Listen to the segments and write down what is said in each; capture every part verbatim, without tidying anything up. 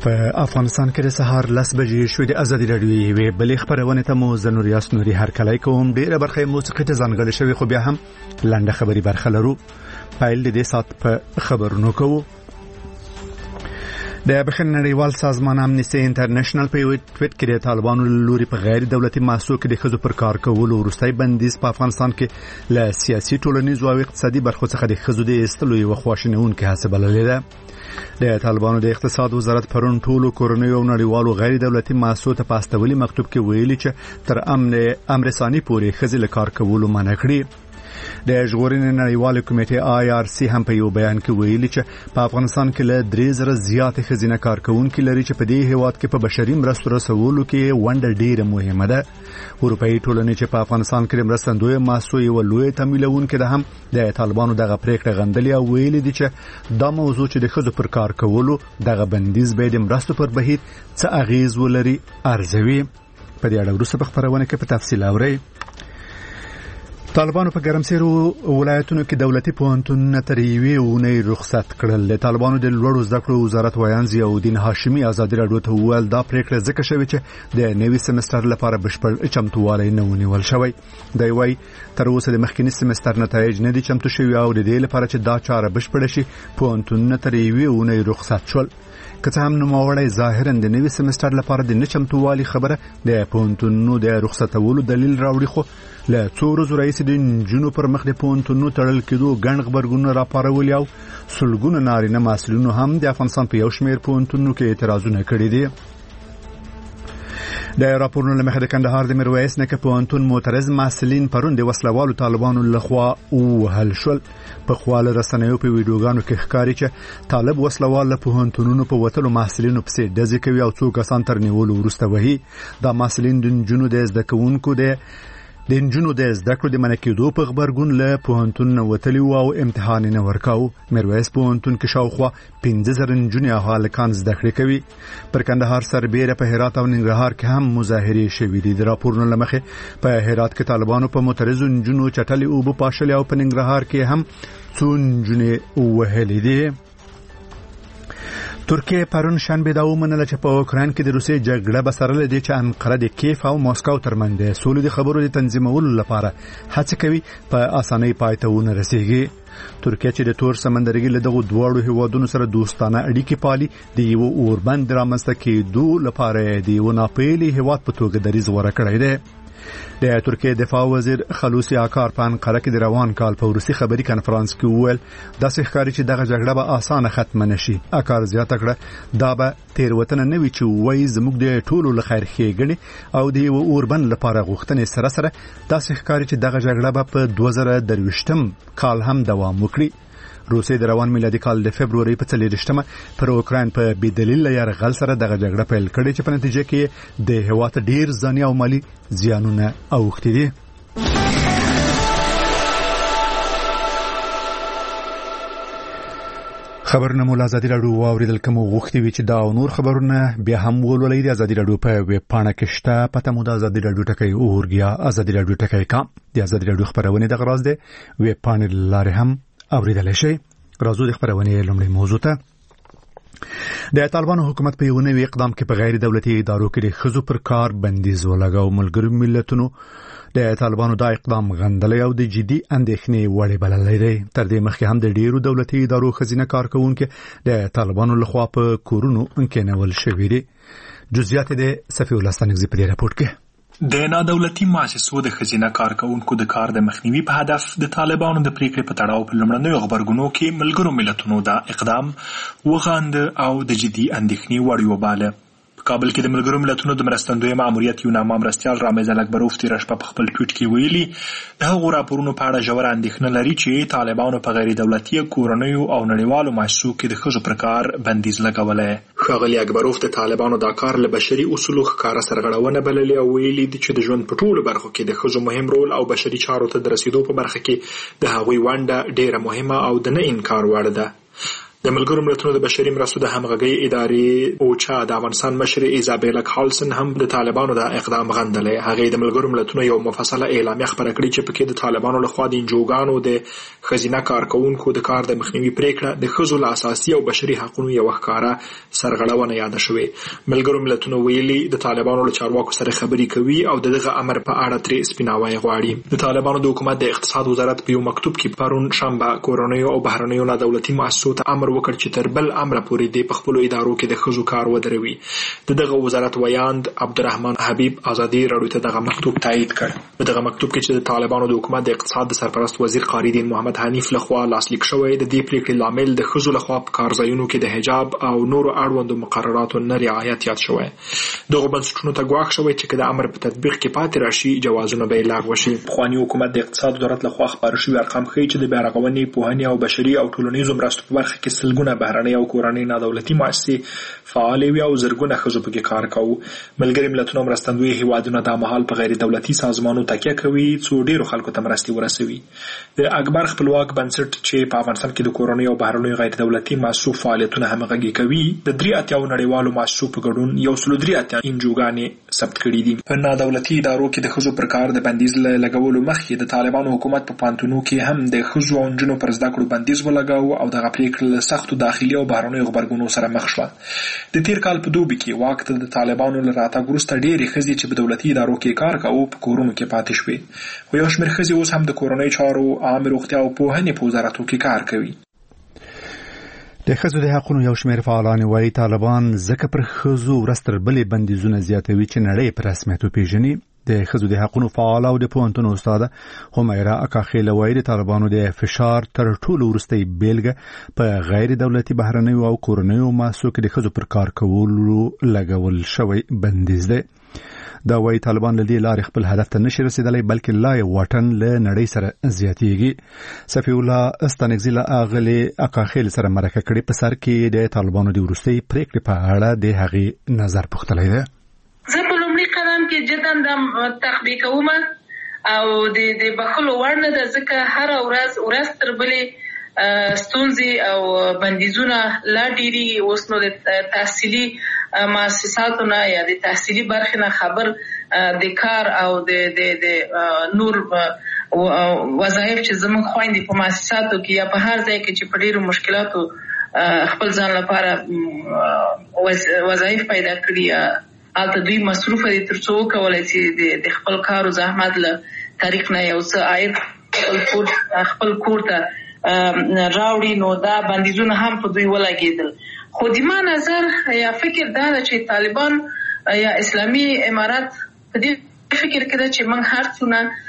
په افغانستان کې د سهار لس بجې شوې د ازادي راډیو یوې بلې خبرونه ته مو زه نوریاس نوري هرکلی کوم. ډېره برخه موسیقي ته ځانګړې شوې خو بیا هم لنډه خبري برخه لرو. پیل د دې سات په خبرونو کوو. د بشري نړیوال سازمان امنیستي انټرنیشنل په ټویټ کې د طالبانو لوري په غیر دولتي مؤسسو کې د ښځو پر کار کولو وروستۍ بندیز په افغانستان کې له سیاسي ټولنیزو او اقتصادي برخو څخه د ښځو د ایستلو یوه خواشینونکې هڅه بللې ده. د طالبانو د اقتصاد وزارت پرون ټولو کورنیو او نړیوالو غیر دولتي مؤسسو ته په استولي مکتوب کې ویلي چې تر امن امر ثاني پورې ښځې له کار کولو منع کړي. د ژغورنې نړیوال کمیټې آی آر سی هم په یو بیان کې ویلي چې په افغانستان کې له درې زره زیات ښځینه کارکونکي لري چې په دې هیواد کې په بشري مرستو رسولو کې ونډه ډیره مهمه ده. اروپאי ټولنې چې په افغانستان کې مرستندوی مؤسسو یو لوی تمویلونکې ده هم د طالبانو دغه پریکړه غندلې او ویلي دي چې دا موضوع چې د ښځو پر کار کولو دغه بندیز به د مرستو پر بهیر څه اغیز ولري ارزوي. په دې اړه وروسته په خبرونه کې په تفصیل اورئ. طالبانو په ګرمسیرو ولایتونو کې دولتي پوهنتونونه تر یوې اونۍ رخصت کړل. د طالبانو د لوړو زده کړو وزارت ویان ضیاءالدین هاشمي ازادي راډیو ته وویل دا پریکړه ځکه شوې چې د نوي سمستر لپاره بشپړ چمتووالی نه ونیول شوی. دی وايي تر اوسه د مخکینی سمستر نتایج نه دي چمتو شوي او د دې لپاره چې دا چاره بشپړه شي پوهنتونونه تر یوې اونۍ رخصت شول. که څه هم نوموړی ظاهرا د نوي سمستر لپاره د نه چمتووالي خبره د پوهنتونونو د رخصتولو دلیل راوړي، خو له څو ورځو راهیسې د نجونو پر مخ د پوهنتونونو تړل کېدو ګڼ غبرګونونه راپارولي او سلګونه نارینه محصلینو هم د افغانستان په یو شمېر پوهنتونونو کې اعتراضونه کړي دي. د راپورونو له مخې د کندهار د میرویس نیکه پوهنتون معترض محصلین پرون د وسلوالو طالبانو لخوا ووهل شول. په خواله رسنیو په ویډیوګانو کې ښکاري چې طالب وسلوال له پوهنتونونو په وتلو محصلینو پسې ډزې کوي او څو کسان تر نیولو وروسته وهي. دا محصلین د نجونو د زده کوونکو د د نجونو د زده کړو د منع کېدو په غبرګون له پوهنتون نه وتلي او امتحان نه ورکاو. میرویس پوهنتون کې شاوخوا پنځه زره نجونې او هلکان زده کړې کوي. پر کندهار سربیره په هرات او ننګرهار کې هم مظاهرې شوې دي. د راپورونو له مخې په هرات کې طالبانو په معترضو نجونو چټلې اوبه پاشلې او په ننګرهار کې هم څو نجونې ووهلې دي. ترکیه پرون شنبه دا ومنله چې په اوکراین کې د روسیې جګړه بسرله دي چې انقره د کیف او ماسکو ترمنځ د سولې د خبرو د تنظیمولو لپاره هڅه کوي په اسانۍ پای ته ونه رسیږي. ترکیه چې د تور سمندرګي له دغو دواړو هیوادونو سره دوستانه اړیکې پالي د یو اوربند رامنځته کېدو لپاره د یو ناپېیلي هیواد په توګه دریځ غوره کړی دی. د ترکیه دفاع وزیر خلوصي آکار په انقره کې د روان کال په وروستي خبري کنفرانس کې وویل داسې ښکاري چې دغه جګړه به اسانه ختمه نشي. آکار زیاته کړه دا به تیروتنه نه وي چې وایي زموږ د ټولو له خیر ښېګڼې او د یو اوربند لپاره غوښتنې سره سره داسې ښکاري چې دغه جګړه به په دوه زره درویشتم کال هم دوام وکړي. روسیې د روان میلادي کال د فبروري په څلېرویشتمه پر اوکراین په بې دلیله یرغل سره دغه جګړه پیل کړې چې په نتیجه کې د هېواد ډېر ځاني او مالي زیانونه اوښتي دي. خبرونه مو ازادي راډیو واوریدل کوم غوښتي وي چې دا او نور خبرونه بیا هم ولولئ د ازادي راډیو په ویب پاڼه کې شته. پته مو د ازادي راډیو ټکی اورګیا ازادي راډیو ټکی کا د ازادي راډیو خبرونه د غراز ده ویب پاڼې لاره هم اوریدل شي. راځو د خبرونه لومړی موضوع ته. د طالبانو حکومت په یو نوي اقدام کې په غیر دولتي ادارو کې د ښځو پر کار بندیز ولګاو. ملګرو ملتونو د طالبانو دا اقدام غندلی او د جدي اندېښنې وړ بللی دی. تر دې مخکې هم د ډیرو دولتي ادارو ښځینه کارکونکي د طالبانو لخوا په کورونو کېنول شوي دي. جزئیات د صفي الله ستانکزي په دې راپورټ کې. د نادولتي مؤسسو د ښځینه کارکونکو د کار د مخنیوي په هدف د طالبانو د پریکړې په تړاو په لومړنیو غبرګونونو کې ملګرو ملتونو دا اقدام وغانده او د جدي اندېښنې وړ وباله. کابل کې د ملګرو ملتونو د مرستندوی ماموریت یو نامه مرستیال رامز اکبروف تیره شپه په خپل ټویټ کې ویلي د هغو راپورونو په اړه ژوره اندېښنه لري چې طالبانو په غیر دولتي کورنیو او نړیوالو مؤسسو کې د ښځو پر کار بندیز لګولی. ښاغلي اکبروف د طالبانو دا کار له بشري اصولو ښکاره سرغړونه بللې او ویلي دي چې د ژوند په ټولو برخو کې د ښځو مهم رول او بشري چارو ته د رسیدو په برخه کې د هغوی ونډه ډېره مهمه او د نه انکار وړ ده. د ملګرو ملتونو د بشري مرستو د همغږۍ ادارې اوچا د افغانستان مشر ایزابیلا کارلسن هم د طالبانو د اقدام غندلې. هغه د ملګرو ملتونو یو مفصله اعلامیه خبره کړې چې پکې د طالبانو لخوا د انجوګانو د خزینه کارکونکو د کار د مخنیوي پریکړه د ښځو له اساسي او بشري حقوقو یو ښکارا سرغړونه یاد شوې. ملګرو ملتونو ویلي د طالبانو له چارواکو سره خبرې کوي او دغه امر په اړه ترې سپیناوی غواړي. د طالبانو د حکومت د اقتصاد وزارت په یو مکتوب کې پرون شنبه کورنیو او بهرنیو نه دولتي مؤسسو ته امر وکړ چې تر بل امر پورې د خپل ادارو کې د ښځو کار ودروي. د دغه وزارت ویاند عبدالرحمن حبیب ازادي راډیو ته دغه مکتوب تایید کړ. په دغه مکتوب کې چې د طالبانو د حکومت د اقتصاد د سرپرست وزیر قاری دین محمد حنیف لخوا لاسلیک شوی د دې پریکړې لامل د ښځو لخوا په کارځایونو کې د حجاب او نورو اړوندو مقرراتو نه رعایت یاد شوی. دغه بنسټونو ته ګواښ شوی چې د امر په تطبیق کې پاتې راشي جوازونه به لغوه شي. پخوانی حکومت د اقتصاد وزارت لخوا خبر شوی ارقام ښیي چې د بیارغونې، پوهنې او بشري او ټولنیزو مرستو په برخه کې سلګونه بهرنۍ او کورنۍ نه دولتي مؤسسې فعالې وي او زرګونه ښځو پکې کار کوي. ملګري ملتونو مرستندوی هیوادونه دا مهال په غیر دولتي سازمانونو تکیه کوي څو ډیرو خلکو ته مرستې ورسوي. د اکبر خپلواک بنسټ چې په افغانستان کې د کورنۍ او بهرنیو غیر دولتي مؤسسو فعالیتونه همغږي کوي د درې اتیاو نړیوالو مؤسسو په ګډون یو سل درې اتیا انجوګانې ثبت کړي دي. په نه دولتي ادارو کې د ښځو پر کار د بندیز لګولو مخکې د طالبانو حکومت په پانتونو کې هم د ښځو او نجونو پر زده کړو بندیز ولګاوه او دغه پریکړه له سختو داخلي او بهرنیو غبرګونونو سره مخ شوه. د تیر کال په دوبي کې واک ته د طالبانو له راتګ وروسته ډېرې ښځې چې په دولتي ادارو کې کار کوي په کورونو کې پاتې شوې. خو یو شمېر ښځې اوس هم د کورنۍ چارو، عامې روغتیا او پوهنې په وزارتو کې کار کوي. د ښځو د حقوقو یو شمېر فعالان وایي طالبان ځکه پر ښځو ورځ تر بلې بندیزونه زیاتوي چې نړۍ په رسمیت وپېژني. د ښځو د حقوقو فعال او د پوهنتون استاده همیرا اکاخیل وایي د طالبانو د فشار تر ټولو وروستۍ بیلګه په غیر دولتي بهرنیو او کورنیو مؤسسو کې د ښځو پر کار کولو لګول شوی بندیز دی. دا وایي طالبان له دې لارې خپل هدف ته نشي رسیدلی بلکې لا یې واټن له نړۍ سره زیاتیږي. صفی الله استانکزي له اغلې اکاخیل سره مرکه کړې په سر کې د طالبانو د وروستۍ پریکړې په اړه د هغې نظر پوښتلی دی. زه په لومړي قدم کې جدا د تطبیق کوم او د د بخلو وړ نه ده ځکه هر ورځ ورځ تر بلې ستونزې او بندیزونه لا ډېرېږي. اوس نو د تحصیلي مؤسساتو نه یا د تحصیلي برخې نه خبر د کار او د د د نور وظایف چې زموږ خویندې په مؤسساتو کې یا په هر ځای کې چې په ډېرو مشکلاتو خپل ځان لپاره وظایف پیدا کړي البته دوی مصروفه دي تر څو وکولای شي د خپل کار او زحمت له طریق نه یو څه عاید خپل کور ته راوړي. نو دا بندیزونه هم په دوی ولګېدل. خو د ما نظر یا فکر دا ده چې طالبان یا اسلامي امارات په دې فکر کې ده چې موږ هر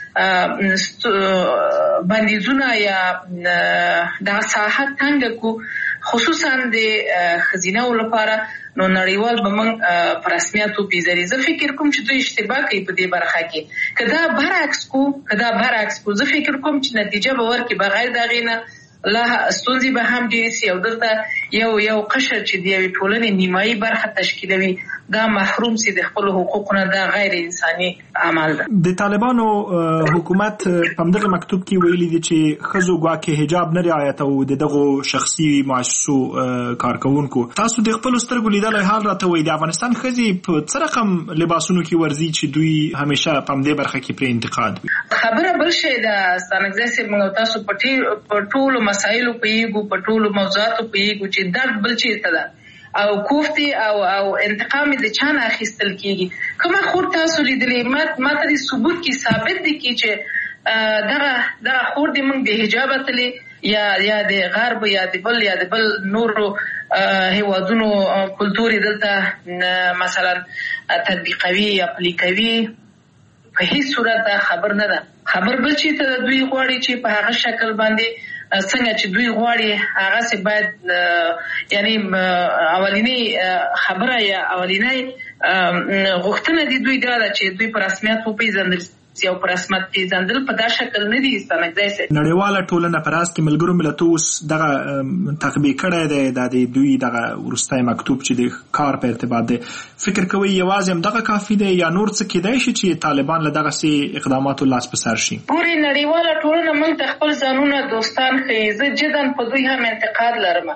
څونه بندیزونه یا دا ساحه تنګ کو خصوصا د خزینه لپاره نو نړیوال به موږ په رسمیت وپېژني. زه فکر کوم چې دوی اشتباه کوي په دې برخه کې. که دا برعکس کو که دا برعکس کو زه فکر کوم چې نتیجه به ورکړي بغیر د هغې نه لا ستونزې به هم ډېرې سي او دلته یو یو قشر چې د یوې ټولنې نیمایي برخه تشکیلوي دا محروم سي د خپلو حقوقو نه. دا غیر انساني عمل ده. د طالبانو حکومت په همدغه مکتوب کې ویلي دي چې ښځو ګواکې حجاب نه رعایتوي د دغو شخصي مؤسسو کارکوونکو. تاسو د خپلو سترګو لیدلی حال راته وایي د افغانستان ښځې په څه رقم لباسونو کې ورځي چې دوی همیشه په همدې برخه کې پرې انتقاد وي؟ خبره بل شی ده ستانکزی صاحب، موږ تاسو په ټولو مسایلو پوهېږو، په ټولو موضوعاتو پوهېږو چې درد بل چېرته ده او کوفتي او او انتقام د چا نه اخیستل کېږي. کومه خور تاسو لیدلې ما ته د ثبوت کې ثابت دي کې چې دغه دغه خور دې موږ د حجاب تلې یا یا د غرب یا د بل یا د بل نورو هیوادونو کلتوري دلته مثلا تطبیقوي یا پلي کوي په هیڅ صورت خبر نه ده. خبر بل چې ته دوی غواړي چې په هغه شکل باندې څنګه چې دوی غواړي هغه سي باید یعنی اولینی خبره یا اولینی غوښتنه دي دوی دا چې دوی په رسمیت وپېژندل او په رسمیت پیژندل په دا شکل نه دي ستانکزی صاحب. نړیواله ټولنه په راز کې ملګرو ملتونو اوس دغه تطبیق کړی دی د دوی دغه وروستی مکتوب چې د کار په ارتباط دی. فکر کوئ یوازې همدغه کافي دی یا نور څه کیدای شي چې طالبان له دغسې اقداماتو لاس په سر شي؟ پورې نړیواله ټولنه موږ ته خپل ځانونه دوستان ښیي. زه جدا په دوی هم انتقاد لرم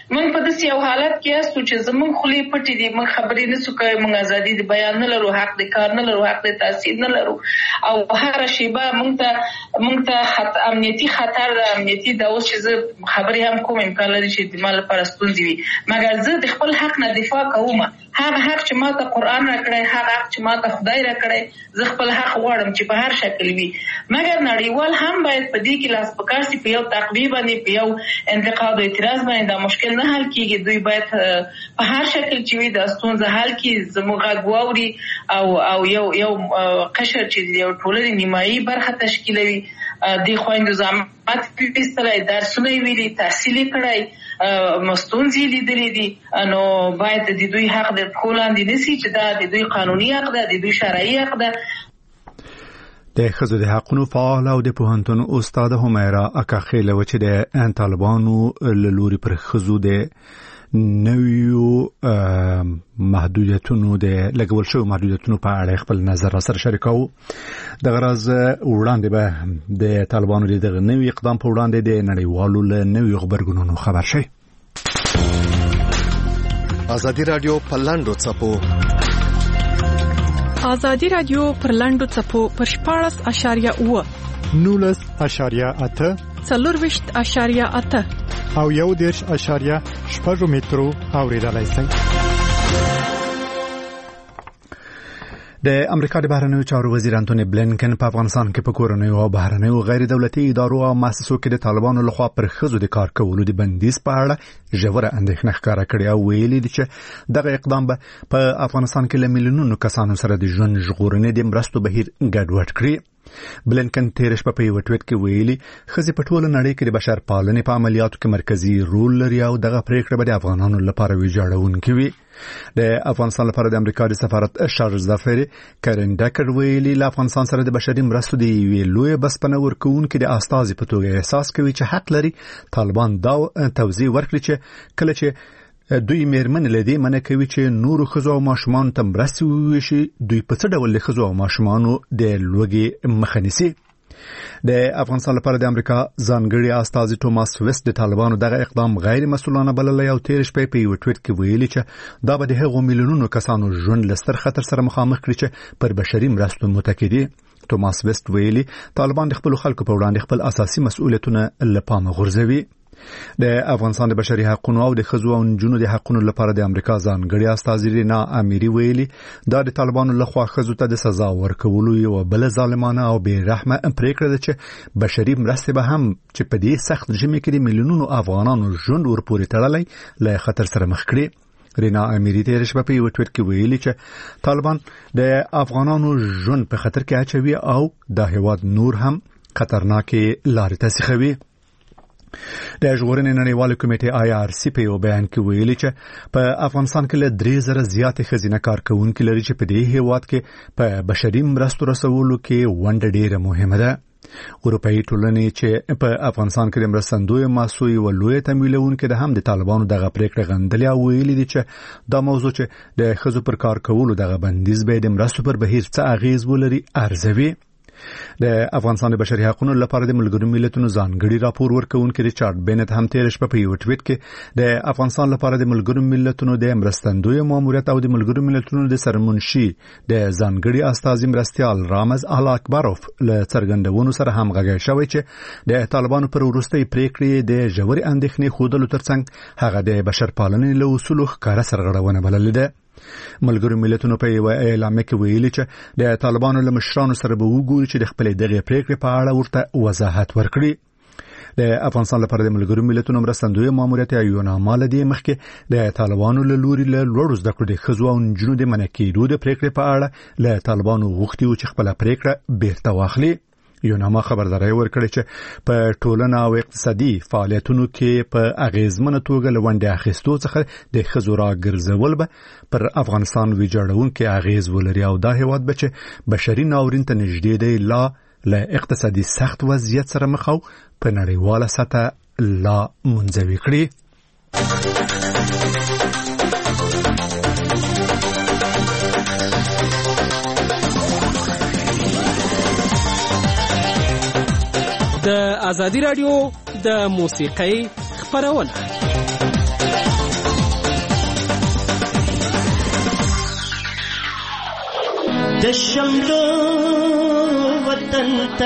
موږ په داسې یو حالت کې یاستو چې زموږ خولې پټې دي، موږ خبرې نشو کولی، موږ ازادي د بیان نه لرو، حق د کار نه لرو، حق د تحصیل نه لرو، او هره شیبه موږ ته موږ ته خط... امنیتي خطر ده، امنیتي دا اوس چې زه خبرې هم کوم امکان لري چې د ما لپاره ستونزې وي، مګر زه د خپل حق نه دفاع کوم. هغه حق چې ما ته قرآن راکړی، هغه حق چې ما ته خدای راکړی، زه خپل حق غواړم چې په هر شکل وي. مګر نړیوال هم باید په دې کې لاس په کار شي، په یو تقویه باندې، په یو انتقاد او اعتراض باندې دا مشکل نه حل کېږي. دوی باید په هر شکل چې وي دا ستونزه حل کړي، زموږ غږ واوري او او یو یو قشر چې یو ټولنې نیمایي برخه تشکیلوي. د خویندو زحمت پیستلی، درسونه یې ویلي، تحصیل یې کړی، مستونزې یې لیدلې دي، نو باید د دوی حق د پښو لاندې نسي چې دا د دوی قانوني حق ده، د دوی شرعي حق ده. د ښځو د حقونو فعال او د پوهنتون استاد همیرا اکاخیله و چې د طالبانو له لوري پر ښځو د نویو محدودیتونو د لګول شویو محدودیتونو په اړه خپل نظر را سره شریکاو. دغه راز وړاندې به د طالبانو د دغه نوي اقدام په وړاندې د نړیوالو له نویو غبرګونونو خبر شي. ازادي رادیو په لاندو څپو ازادي رادیو پر لاندو څپو پر شپاړس اشاریه اوه نولس اشاریه اته څلورویشت اشاریه اته او یو دېرش اشاریه شپږ مترو اوریدلای شئ. د امریکا د بهرنیو چارو وزیر انټونی بلینکن په افغانستان کې په کورنیو او بهرنیو غیر دولتي ادارو او مؤسسو کې د طالبانو لخوا پر ښځو د کار کولو د بندیز په اړه ژوره اندېښنه ښکاره کړې او ویلي دي چې دغه اقدام به په افغانستان کې له میلیونونو کسانو سره د ژوند ژغورنې د مرستو بهیر ګډوډ کړي. بلینکن تیر شپه په یو ټویټ کې ویلي ښځې په ټوله نړۍ کې د بشر پالنې په عملیاتو کې مرکزي رول لري او دغه پریکړه به د افغانانو لپاره ویجاړونکې وي. د افغانستان لپاره د امریکا د سفارت شارج ظفر کرن ډکر ویلي له افغانستان سره د بشري مرستو د یوې لویې بسپنه ورکوونکې د استازي په توګه احساس کوي چې حق لري طالبان دا توضیح ورکړي چې کله چې دوی میرمن لدی منه کوي چې نور ښځو او ماشومان ته مرستې وویشي، دوی په څه ډول ښځو او ماشومانو د لوږې مخه نیسي. د افغانستان لپاره د امریکا ځانګړي استازي ټوماس ویست د طالبانو دغه اقدام غیر مسؤلانه بللی او تیر شپه په یو ټویټ کې ویلي چې دا به د هغو میلیونونو کسانو ژوند له ستر خطر سره مخامخ کړي چې پر بشري مرستو متکي دي. ټوماس ویست ویلي طالبان د خپل خلکو په وړاندې خپل اساسي مسؤلیتونه له پامه غورځوي. د افغانستان د بشري حقوقو او د ښځو او نجونو د حقوقو لپاره د امریکا ځانګړي استازي رینا اميري ویلي دا د طالبانو لخوا ښځو ته د سزا ورکولو یو بل ظالمانه او بې رحمه پریکړه ده چې بشري مرستې به هم چې په دې سخت رژیم کې د میلیونونو افغانانو ژوند ورپورې تړلی له خطر سره مخ کړي. رینا اميري تیر شپه په یو ټویټ کې ویلي چې طالبان د افغانانو ژوند په خطر کې اچوي او د هیواد نور هم خطرناکې لارې ته سیخوي. د ژغورنې نړیوال کمیټې آی آر سی په یو بیان کې ویلي چې په افغانستان کې له درې زره زیاتې ښځینه کارکوونکي لري چې په دې هیواد کې په بشري مرستو رسولو کې ونډه ډېره مهمه ده. اروپایي ټولنې چې په افغانستان کې د مرستندوی مؤسسو یو لوی تمویلونکې ده هم د طالبانو دغه پریکړه غندلې او ویلي دي چې دا موضوع چې د ښځو پر کار کولو دغه بندیز به د مرستو پر بهیر څه اغیز ولري ارزوي. د افغانستان د بشري حقوقو لپاره د ملګرو ملتونو ځانګړي راپور ورکوونکي ریچارډ بینټ هم تیر شپه په یو ټویټ کې د افغانستان لپاره د ملګرو ملتونو د مرستندوی ماموریت او د ملګرو ملتونو د سرمنشي د ځانګړي استازي مرستيال رامز ال اکبروف له څرګندونو سره هم غږی شوی چې د طالبانو پر وروستۍ پریکړې د ژورې اندېښنې ښودلو ترڅنګ هغه د بشرپالنې له اصولو ښکاره سرغړونه بللې ده. ملګرو ملتونو په یو اعلامیه کې ویلي چې د طالبانو له مشرانو سره به وګوري چې د خپل دغه پریکړې په اړه ورته وضاحت ورکړي. د افغانستان لپاره د ملګرو ملتونو مرستندوی ماموریت یو نامه لدی مخکې د طالبانو له لوري له لوړو زده کړو د ښځو او نجونو د منع کېدو د پریکړې په اړه له طالبانو غوښتي و چې خپل پریکړه بیرته واخلي. یو نامه خبرداري ورکړي چې په ټولنه او اقتصادي فعالیتونو کې په اغیزمنه توګه لونډه اخیستو څخه د ښځو راګرځول به پر افغانستان ویجاړونکې اغیز ولري او دا هیواد به چې بشري ناورین ته نږدې دی لا له اقتصادي سخت وضعیت سره مخ او په نړیواله سطح لا منځوي کړي. د ازادي رادیو د موسیقۍ خبرونه د شملو وطن